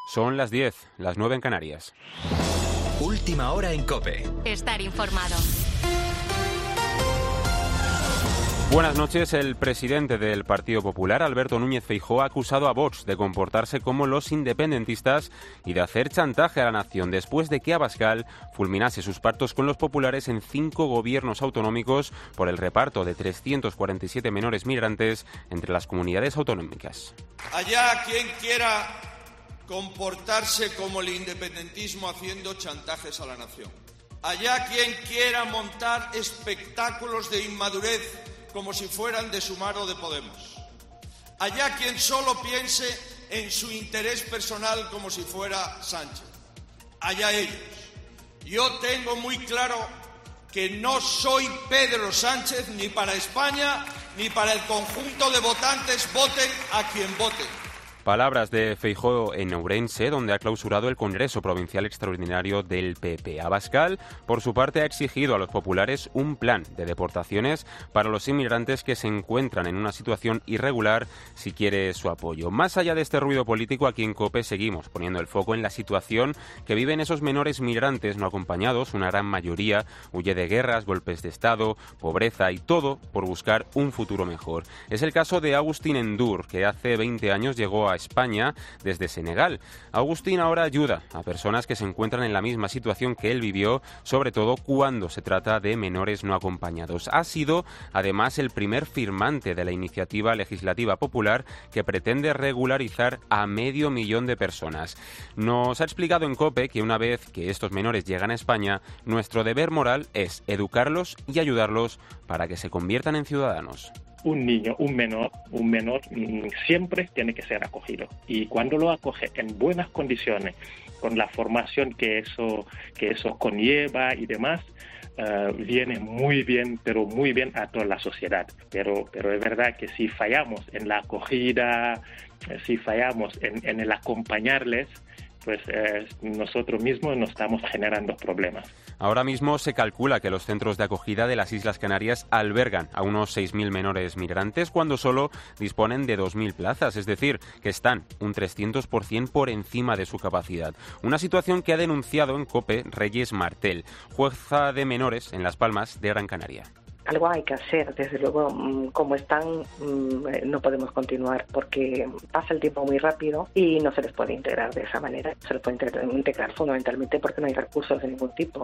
Son las 10, las 9 en Canarias. Última hora en COPE. Estar informado. Buenas noches. El presidente del Partido Popular, Alberto Núñez Feijóo, ha acusado a Vox de comportarse como los independentistas y de hacer chantaje a la nación después de que Abascal fulminase sus pactos con los populares en 5 gobiernos autonómicos por el reparto de 347 menores migrantes entre las comunidades autonómicas. Allá quien quiera comportarse como el independentismo haciendo chantajes a la nación. Allá quien quiera montar espectáculos de inmadurez como si fueran de Sumar o de Podemos. Allá quien solo piense en su interés personal como si fuera Sánchez. Allá ellos. Yo tengo muy claro que no soy Pedro Sánchez ni para España ni para el conjunto de votantes, voten a quien voten. Palabras de Feijóo en Ourense, donde ha clausurado el Congreso Provincial Extraordinario del PP. Abascal, por su parte, ha exigido a los populares un plan de deportaciones para los inmigrantes que se encuentran en una situación irregular si quiere su apoyo. Más allá de este ruido político, aquí en COPE seguimos poniendo el foco en la situación que viven esos menores migrantes no acompañados. Una gran mayoría huye de guerras, golpes de Estado, pobreza y todo por buscar un futuro mejor. Es el caso de Agustín Endur, que hace 20 años llegó a España desde Senegal. Agustín ahora ayuda a personas que se encuentran en la misma situación que él vivió, sobre todo cuando se trata de menores no acompañados. Ha sido, además, el primer firmante de la iniciativa legislativa popular que pretende regularizar a 500.000 de personas. Nos ha explicado en COPE que una vez que estos menores llegan a España, nuestro deber moral es educarlos y ayudarlos para que se conviertan en ciudadanos. Un niño, un menor siempre tiene que ser acogido. Y cuando lo acoge en buenas condiciones, con la formación que eso conlleva y demás, viene muy bien, pero muy bien a toda la sociedad. Pero es verdad que si fallamos en la acogida, si fallamos en el acompañarles, pues nosotros mismos nos estamos generando problemas. Ahora mismo se calcula que los centros de acogida de las Islas Canarias albergan a unos 6.000 menores migrantes cuando solo disponen de 2.000 plazas, es decir, que están un 300% por encima de su capacidad. Una situación que ha denunciado en COPE Reyes Martel, jueza de menores en Las Palmas de Gran Canaria. Algo hay que hacer, desde luego, como están, no podemos continuar porque pasa el tiempo muy rápido y no se les puede integrar de esa manera. Se les puede integrar fundamentalmente porque no hay recursos de ningún tipo,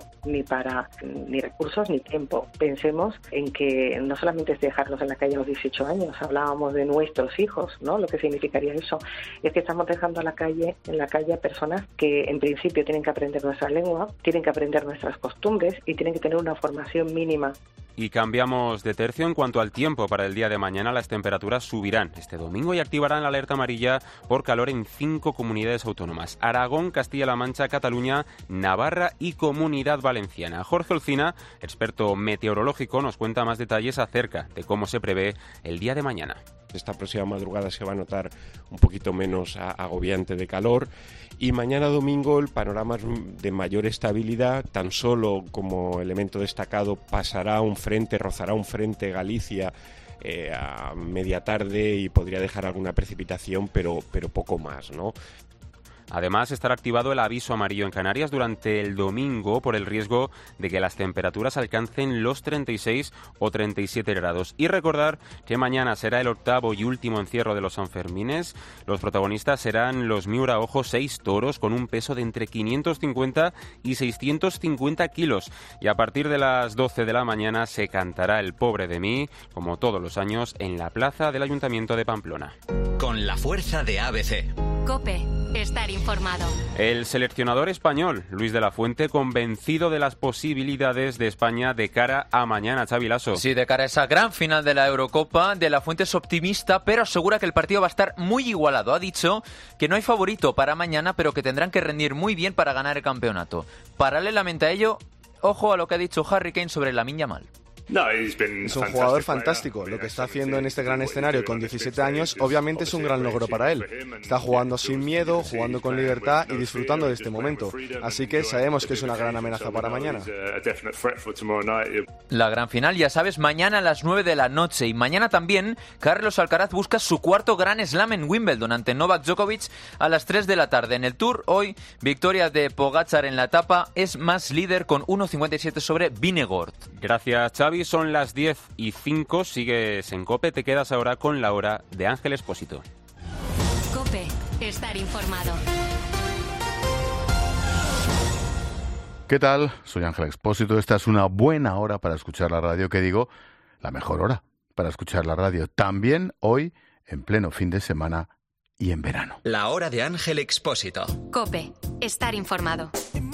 ni recursos ni tiempo. Pensemos en que no solamente es dejarlos en la calle a los 18 años, hablábamos de nuestros hijos, ¿no? Lo que significaría eso es que estamos dejando en la calle a personas que en principio tienen que aprender nuestra lengua, tienen que aprender nuestras costumbres y tienen que tener una formación mínima. Y cambiamos de tercio en cuanto al tiempo. Para el día de mañana las temperaturas subirán este domingo y activarán la alerta amarilla por calor en 5 comunidades autónomas: Aragón, Castilla-La Mancha, Cataluña, Navarra y Comunidad Valenciana. Jorge Olcina, experto meteorológico, nos cuenta más detalles acerca de cómo se prevé el día de mañana. Esta próxima madrugada se va a notar un poquito menos agobiante de calor y mañana domingo el panorama es de mayor estabilidad. Tan solo como elemento destacado rozará un frente Galicia a media tarde y podría dejar alguna precipitación, pero poco más, ¿no? Además, estará activado el aviso amarillo en Canarias durante el domingo por el riesgo de que las temperaturas alcancen los 36 o 37 grados. Y recordar que mañana será el 8º y último encierro de los Sanfermines. Los protagonistas serán los Miura Ojo, 6 toros con un peso de entre 550 y 650 kilos. Y a partir de las 12 de la mañana se cantará el Pobre de mí, como todos los años, en la plaza del Ayuntamiento de Pamplona. Con la fuerza de ABC. COPE. Estar informado. El seleccionador español, Luis de la Fuente, convencido de las posibilidades de España de cara a mañana, Xavi Lasso. Sí, de cara a esa gran final de la Eurocopa, de la Fuente es optimista, pero asegura que el partido va a estar muy igualado. Ha dicho que no hay favorito para mañana, pero que tendrán que rendir muy bien para ganar el campeonato. Paralelamente a ello, ojo a lo que ha dicho Harry Kane sobre Lamine Yamal. Es un jugador fantástico. Lo que está haciendo en este gran escenario con 17 años, obviamente es un gran logro para él. Está jugando sin miedo, jugando con libertad y disfrutando de este momento. Así que sabemos que es una gran amenaza para mañana. La gran final, ya sabes, mañana a las 9 de la noche. Y mañana también Carlos Alcaraz busca su cuarto Grand Slam en Wimbledon ante Novak Djokovic a las 3 de la tarde. En el Tour, hoy, victoria de Pogačar en la etapa, es más líder con 1.57 sobre Vingegaard. Gracias, Xavi. Son las 10:05. Sigues en COPE. Te quedas ahora con la hora de Ángel Expósito. COPE. Estar informado. ¿Qué tal? Soy Ángel Expósito. Esta es una buena hora para escuchar la radio, que digo, la mejor hora para escuchar la radio. También hoy, en pleno fin de semana y en verano. La hora de Ángel Expósito. COPE. Estar informado.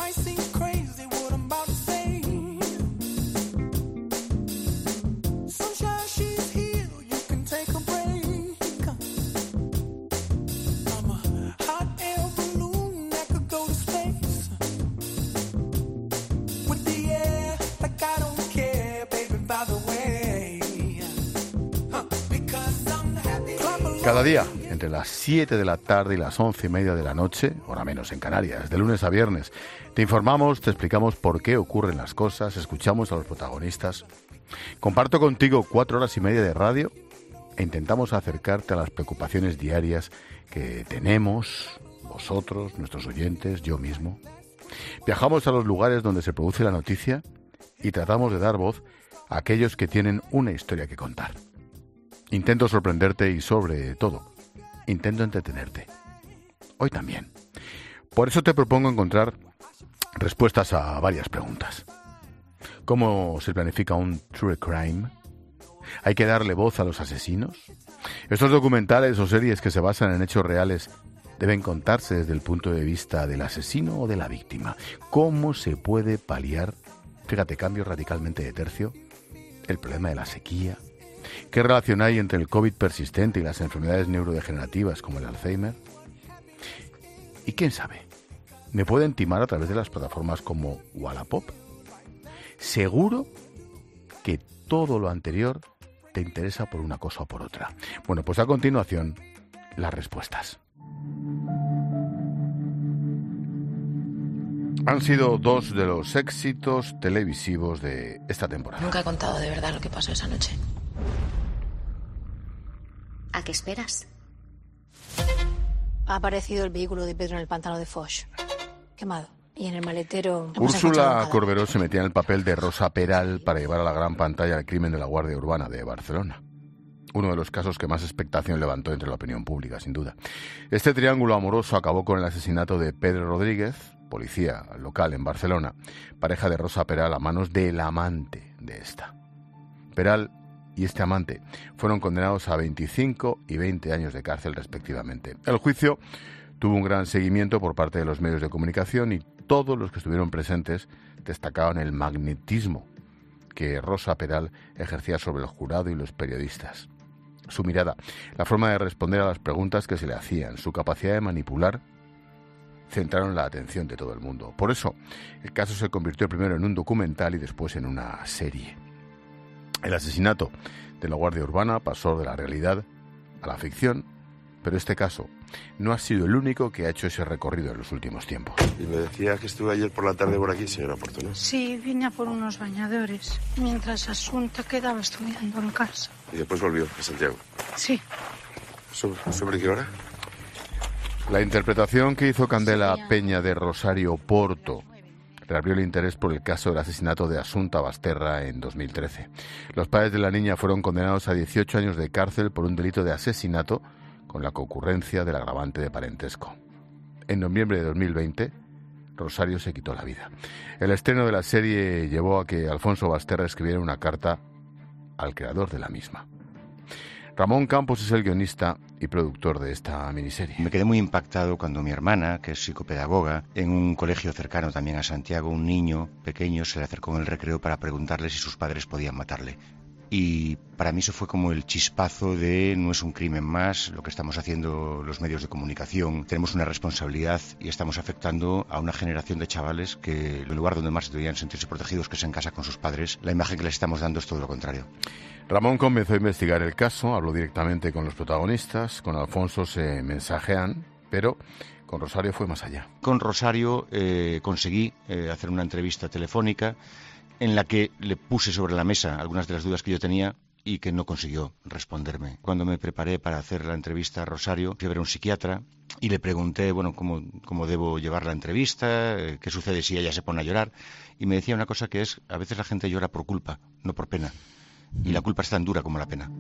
Cada día, entre las 7 de la tarde y las 11:30 de la noche, hora menos en Canarias, de lunes a viernes, te informamos, te explicamos por qué ocurren las cosas, escuchamos a los protagonistas. Comparto contigo 4 horas y media de radio e intentamos acercarte a las preocupaciones diarias que tenemos, vosotros, nuestros oyentes, yo mismo. Viajamos a los lugares donde se produce la noticia y tratamos de dar voz a aquellos que tienen una historia que contar. Intento sorprenderte y, sobre todo, intento entretenerte. Hoy también. Por eso te propongo encontrar respuestas a varias preguntas. ¿Cómo se planifica un true crime? ¿Hay que darle voz a los asesinos? ¿Estos documentales o series que se basan en hechos reales deben contarse desde el punto de vista del asesino o de la víctima? ¿Cómo se puede paliar, fíjate, cambio radicalmente de tercio, el problema de la sequía? ¿Qué relación hay entre el COVID persistente y las enfermedades neurodegenerativas como el Alzheimer? Y quién sabe, ¿me pueden timar a través de las plataformas como Wallapop? Seguro que todo lo anterior te interesa por una cosa o por otra. Bueno, pues a continuación, las respuestas. Han sido 2 de los éxitos televisivos de esta temporada. Nunca he contado de verdad lo que pasó esa noche. ¿A qué esperas? Ha aparecido el vehículo de Pedro en el pantano de Foix, quemado. Y en el maletero... Úrsula Corberó se metía en el papel de Rosa Peral para llevar a la gran pantalla el crimen de la Guardia Urbana de Barcelona. Uno de los casos que más expectación levantó entre la opinión pública, sin duda. Este triángulo amoroso acabó con el asesinato de Pedro Rodríguez, policía local en Barcelona, pareja de Rosa Peral, a manos del amante de esta. Peral y este amante fueron condenados a 25 y 20 años de cárcel respectivamente. El juicio tuvo un gran seguimiento por parte de los medios de comunicación y todos los que estuvieron presentes destacaban el magnetismo que Rosa Peral ejercía sobre el jurado y los periodistas. Su mirada, la forma de responder a las preguntas que se le hacían, su capacidad de manipular, centraron la atención de todo el mundo. Por eso, el caso se convirtió primero en un documental y después en una serie. El asesinato de la Guardia Urbana pasó de la realidad a la ficción, pero este caso no ha sido el único que ha hecho ese recorrido en los últimos tiempos. Y me decía que estuve ayer por la tarde por aquí, señora Portuno. Sí, vine a por unos bañadores, mientras Asunta quedaba estudiando en casa. Y después volvió a Santiago. Sí. ¿Sobre qué hora? La interpretación que hizo Candela Peña de Rosario Porto reabrió el interés por el caso del asesinato de Asunta Basterra en 2013. Los padres de la niña fueron condenados a 18 años de cárcel por un delito de asesinato con la concurrencia del agravante de parentesco. En noviembre de 2020, Rosario se quitó la vida. El estreno de la serie llevó a que Alfonso Basterra escribiera una carta al creador de la misma. Ramón Campos es el guionista y productor de esta miniserie. Me quedé muy impactado cuando mi hermana, que es psicopedagoga, en un colegio cercano también a Santiago, un niño pequeño se le acercó en el recreo para preguntarle si sus padres podían matarle. Y para mí eso fue como el chispazo de no es un crimen más lo que estamos haciendo los medios de comunicación. Tenemos una responsabilidad y estamos afectando a una generación de chavales que el lugar donde más deberían sentirse protegidos, que es en casa con sus padres, la imagen que les estamos dando es todo lo contrario. Ramón comenzó a investigar el caso, habló directamente con los protagonistas, con Alfonso se mensajean, pero con Rosario fue más allá. Con Rosario conseguí hacer una entrevista telefónica en la que le puse sobre la mesa algunas de las dudas que yo tenía y que no consiguió responderme. Cuando me preparé para hacer la entrevista a Rosario, fui a ver a un psiquiatra y le pregunté, bueno, cómo debo llevar la entrevista, qué sucede si ella se pone a llorar, y me decía una cosa que es, a veces la gente llora por culpa, no por pena, y la culpa es tan dura como la pena.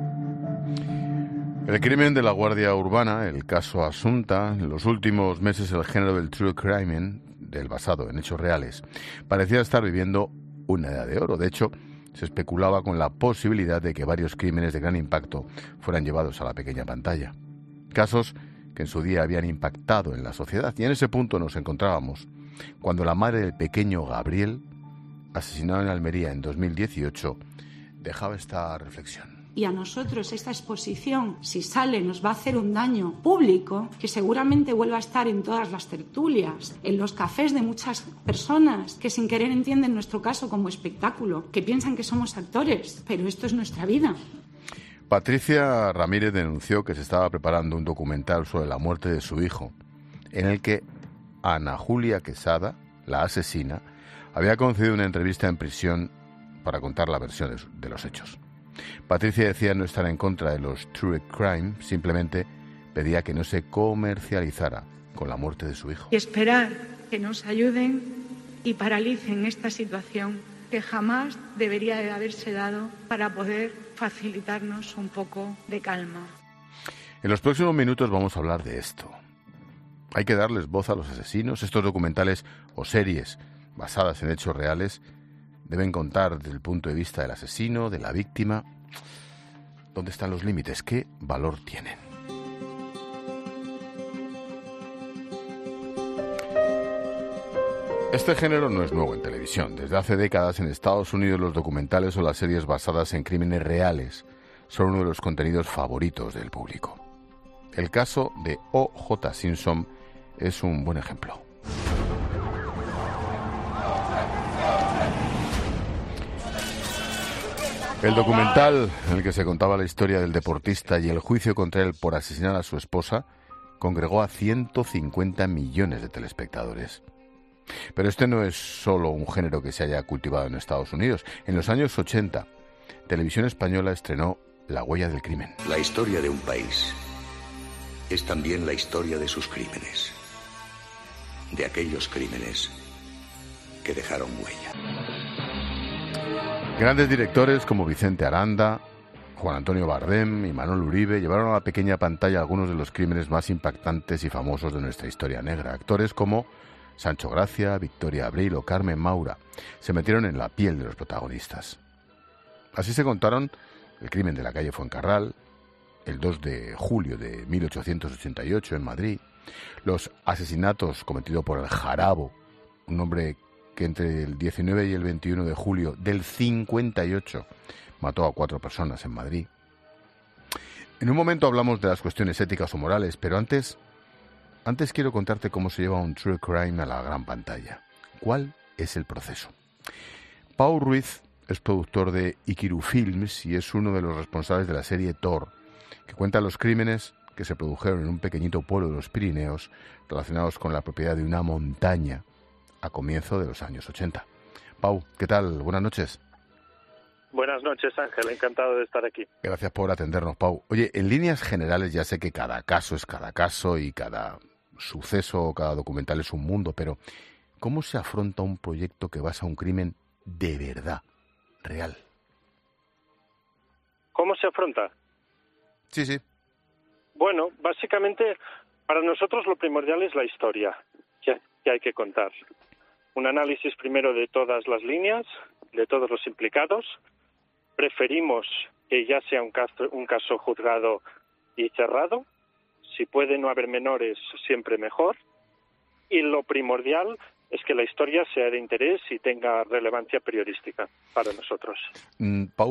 El crimen de la Guardia Urbana, el caso Asunta, en los últimos meses el género del true crime, del basado en hechos reales, parecía estar viviendo una edad de oro. De hecho, se especulaba con la posibilidad de que varios crímenes de gran impacto fueran llevados a la pequeña pantalla. Casos que en su día habían impactado en la sociedad. Y en ese punto nos encontrábamos cuando la madre del pequeño Gabriel, asesinado en Almería en 2018, dejaba esta reflexión. Y a nosotros esta exposición, si sale, nos va a hacer un daño público que seguramente vuelva a estar en todas las tertulias, en los cafés de muchas personas que sin querer entienden nuestro caso como espectáculo, que piensan que somos actores, pero esto es nuestra vida. Patricia Ramírez denunció que se estaba preparando un documental sobre la muerte de su hijo, en el que Ana Julia Quesada, la asesina, había concedido una entrevista en prisión para contar la versión de los hechos. Patricia decía no estar en contra de los true crime, simplemente pedía que no se comercializara con la muerte de su hijo. Y esperar que nos ayuden y paralicen esta situación que jamás debería de haberse dado para poder facilitarnos un poco de calma. En los próximos minutos vamos a hablar de esto. Hay que darles voz a los asesinos. Estos documentales o series basadas en hechos reales deben contar desde el punto de vista del asesino, de la víctima. ¿Dónde están los límites? ¿Qué valor tienen? Este género no es nuevo en televisión. Desde hace décadas en Estados Unidos los documentales o las series basadas en crímenes reales son uno de los contenidos favoritos del público. El caso de O.J. Simpson es un buen ejemplo. El documental en el que se contaba la historia del deportista y el juicio contra él por asesinar a su esposa congregó a 150 millones de telespectadores. Pero este no es solo un género que se haya cultivado en Estados Unidos. En los años 80, Televisión Española estrenó La huella del crimen. La historia de un país es también la historia de sus crímenes, de aquellos crímenes que dejaron huella. Grandes directores como Vicente Aranda, Juan Antonio Bardem y Manuel Uribe llevaron a la pequeña pantalla algunos de los crímenes más impactantes y famosos de nuestra historia negra. Actores como Sancho Gracia, Victoria Abril o Carmen Maura se metieron en la piel de los protagonistas. Así se contaron el crimen de la calle Fuencarral, el 2 de julio de 1888 en Madrid, los asesinatos cometidos por el Jarabo, un hombre que entre el 19 y el 21 de julio del 58 mató a 4 personas en Madrid. En un momento hablamos de las cuestiones éticas o morales, pero antes quiero contarte cómo se lleva un true crime a la gran pantalla. ¿Cuál es el proceso? Pau Ruiz es productor de Ikiru Films y es uno de los responsables de la serie Thor, que cuenta los crímenes que se produjeron en un pequeñito pueblo de los Pirineos relacionados con la propiedad de una montaña a comienzo de los años 80. Pau, ¿qué tal? Buenas noches. Buenas noches, Ángel. Encantado de estar aquí. Gracias por atendernos, Pau. Oye, en líneas generales ya sé que cada caso es cada caso y cada suceso, cada documental es un mundo, pero ¿cómo se afronta un proyecto que basa un crimen de verdad, real? ¿Cómo se afronta? Sí. Bueno, básicamente para nosotros lo primordial es la historia que hay que contar. Un análisis primero de todas las líneas, de todos los implicados. Preferimos que ya sea un caso juzgado y cerrado. Si puede no haber menores, siempre mejor. Y lo primordial es que la historia sea de interés y tenga relevancia periodística para nosotros. Pau,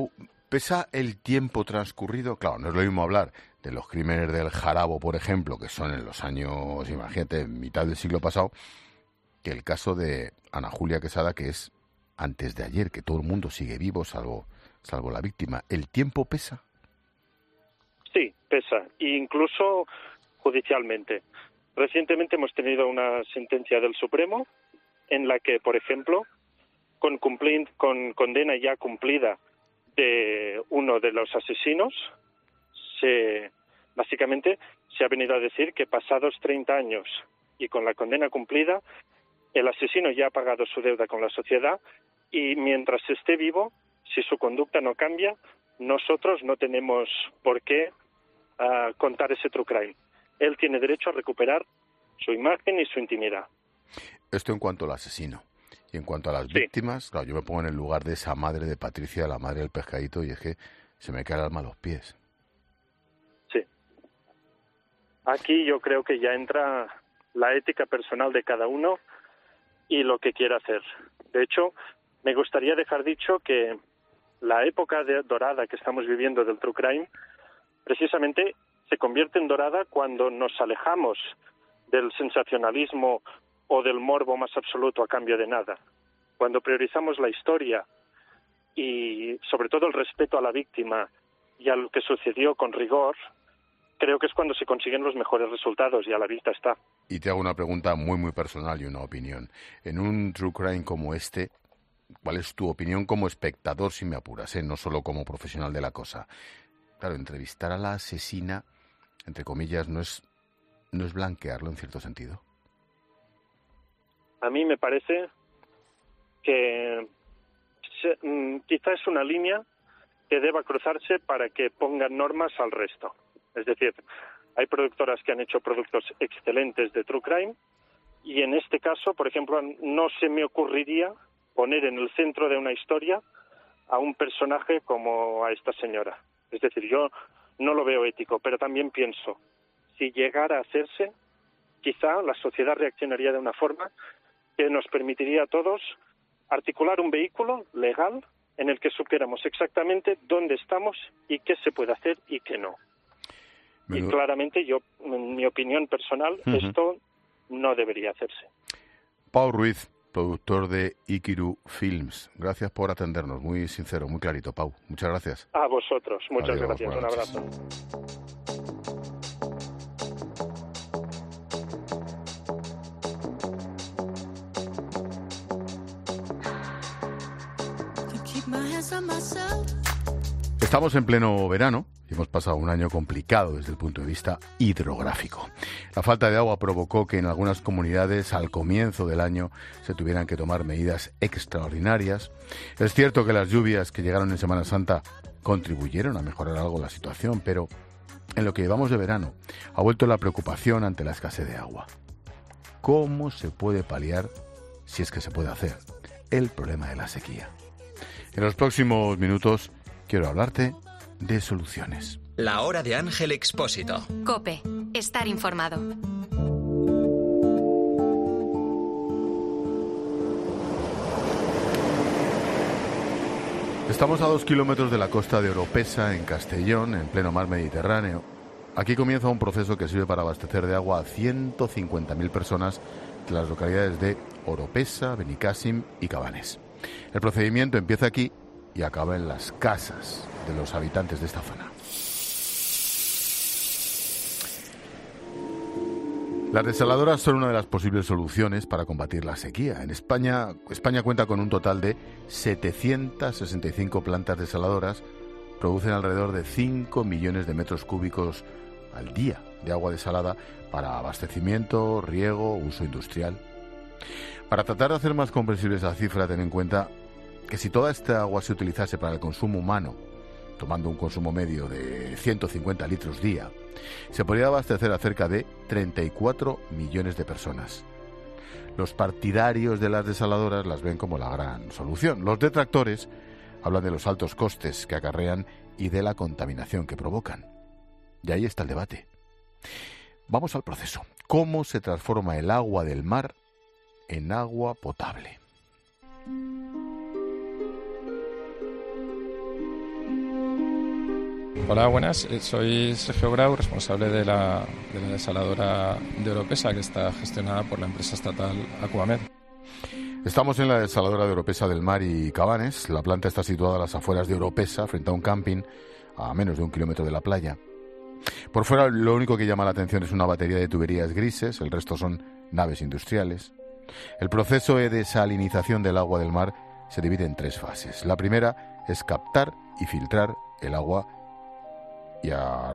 ¿Pesa el tiempo transcurrido? Claro, no es lo mismo hablar de los crímenes del Jarabo, por ejemplo, que son en los años, imagínate, mitad del siglo pasado, que el caso de Ana Julia Quesada, que es antes de ayer, que todo el mundo sigue vivo, salvo la víctima. ¿El tiempo pesa? Sí, pesa, incluso judicialmente. Recientemente hemos tenido una sentencia del Supremo en la que, por ejemplo, con condena ya cumplida de uno de los asesinos, básicamente se ha venido a decir que pasados 30 años y con la condena cumplida, el asesino ya ha pagado su deuda con la sociedad y mientras esté vivo, si su conducta no cambia, nosotros no tenemos por qué contar ese true crime. Él tiene derecho a recuperar su imagen y su intimidad. Esto en cuanto al asesino. Y en cuanto a las víctimas, claro, yo me pongo en el lugar de esa madre de Patricia, la madre del pescadito, y es que se me cae el alma a los pies. Sí. Aquí yo creo que ya entra la ética personal de cada uno y lo que quiera hacer. De hecho, me gustaría dejar dicho que la época dorada que estamos viviendo del true crime, precisamente se convierte en dorada cuando nos alejamos del sensacionalismo o del morbo más absoluto a cambio de nada. Cuando priorizamos la historia y sobre todo el respeto a la víctima y a lo que sucedió con rigor, creo que es cuando se consiguen los mejores resultados y a la vista está. Y te hago una pregunta muy, muy personal y una opinión. En un true crime como este, ¿cuál es tu opinión como espectador, si me apuras, no solo como profesional de la cosa? Claro, entrevistar a la asesina, entre comillas, ¿no es blanquearlo en cierto sentido? A mí me parece que quizá es una línea que deba cruzarse para que pongan normas al resto. Es decir, hay productoras que han hecho productos excelentes de true crime y en este caso, por ejemplo, no se me ocurriría poner en el centro de una historia a un personaje como a esta señora. Es decir, yo no lo veo ético, pero también pienso, si llegara a hacerse, quizá la sociedad reaccionaría de una forma que nos permitiría a todos articular un vehículo legal en el que supiéramos exactamente dónde estamos y qué se puede hacer y qué no. Y claramente yo, en mi opinión personal, esto no debería hacerse. Pau Ruiz, productor de Ikiru Films. Gracias por atendernos, muy sincero, muy clarito, Pau. Muchas gracias. A vosotros, muchas Adiós, gracias. Un abrazo. Estamos en pleno verano y hemos pasado un año complicado desde el punto de vista hidrográfico. La falta de agua provocó que en algunas comunidades al comienzo del año se tuvieran que tomar medidas extraordinarias. Es cierto que las lluvias que llegaron en Semana Santa contribuyeron a mejorar algo la situación, pero en lo que llevamos de verano ha vuelto la preocupación ante la escasez de agua. ¿Cómo se puede paliar, si es que se puede hacer, el problema de la sequía? En los próximos minutos quiero hablarte de soluciones. La hora de Ángel Expósito. COPE. Estar informado. Estamos a 2 kilómetros de la costa de Oropesa, en Castellón, en pleno mar Mediterráneo. Aquí comienza un proceso que sirve para abastecer de agua a 150.000 personas de las localidades de Oropesa, Benicàssim y Cabanes. El procedimiento empieza aquí y acaba en las casas de los habitantes de esta zona. Las desaladoras son una de las posibles soluciones para combatir la sequía. En España cuenta con un total de 765 plantas desaladoras, producen alrededor de 5 millones de metros cúbicos al día de agua desalada para abastecimiento, riego, uso industrial. Para tratar de hacer más comprensible esa cifra, ten en cuenta que si toda esta agua se utilizase para el consumo humano, tomando un consumo medio de 150 litros día, se podría abastecer a cerca de 34 millones de personas. Los partidarios de las desaladoras las ven como la gran solución. Los detractores hablan de los altos costes que acarrean y de la contaminación que provocan. Y ahí está el debate. Vamos al proceso. ¿Cómo se transforma el agua del mar en agua potable? Hola, buenas. Soy Sergio Grau, responsable de la desaladora de Oropesa, que está gestionada por la empresa estatal Aquamed. Estamos en la desaladora de Oropesa del Mar y Cabanes. La planta está situada a las afueras de Oropesa, frente a un camping a menos de 1 kilómetro de la playa. Por fuera, lo único que llama la atención es una batería de tuberías grises, el resto son naves industriales. El proceso de desalinización del agua del mar se divide en 3 fases. La primera es captar y filtrar el agua y a